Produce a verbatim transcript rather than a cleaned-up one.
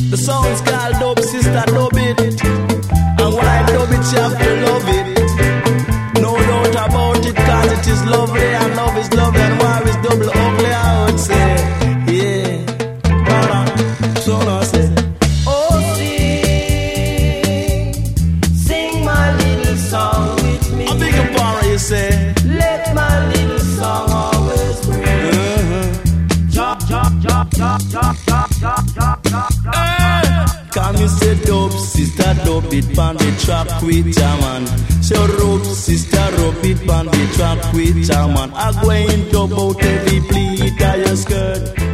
The song's called Dub Sister Dub It. And why dub it, you have to love it. No doubt about it, cause it is lovely. And love is lovely, and war is double ugly, I would say. Yeah. Ba-da. So now say, oh, sing, sing my little song with me. a big power, you say. Let my little song always ring. Uh-huh. Chop, chop, chop, chop, chop, chop, chop, chop, chop. Come you say dub, sister dub it pan the track with ya man. Say rub, sister rub it pan the track with ya man. I go in dub out every pleat of your skirt.